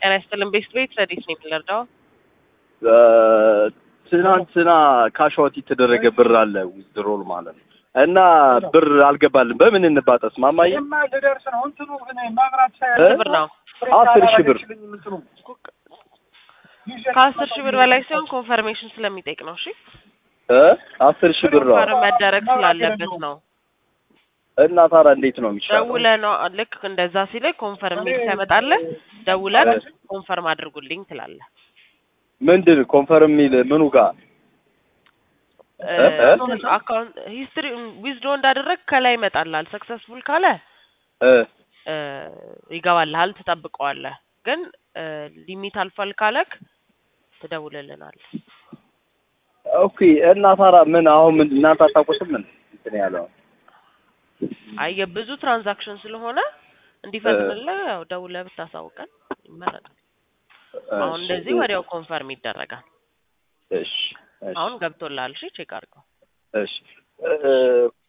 ጤና ይስጥልን ቤት ረዲስ ነው የሚለርዳው ትናንትና ካሽዋት የተደረገ ብር አለ ዊዝድሮል ማለት ነው እና ብር አልገባልን በምን እንባጠስ ማማዬ ደርስ ነው እንትኑ ግን ማብራት ብር ነው 10,000 ብር ከ10,000 ብር በላይ ሲሆን ኮንፈርሜሽን ስለሚጠይቅ ነው እሺ 10,000 ብር ነው ኮንፈርም መደረግ ስላለበት ነው እና ታራ እንዴት ነው የሚሻለው ደውለህ ነው ልክ እንደዛ ሲል ኮንፈርም ሚል ታመጣለህ ደውለህ ኮንፈርም አድርጉልኝ ትላለህ ምንድን ኮንፈርም ሚል ምኑ ጋር አካውንት ሂስትሪ ዊዝድሮ እንዳደረግ ከላይ ይመጣልሃል ሰክሰስፉል ካለ ይገባልሃል ተጠብቀዋለህ ግን ሊሚት አልፏል ካለክ ትደውልልናል ኦኬ እና ታራ ምን አሁን እናንተ አታውቁትም ምን እንትን ያለው አይ ብዙ ትራንዛክሽን ስለሆነ እንዲፈጥንልህ ያው ደውለህ ብታሳውቀን ይመረጣል አሁን እንደዚህ ወዲያው ኮንፈርም ይደረጋል እሺ አሁን ገብቶልሃል እሺ ቼክ አድርገው እሺ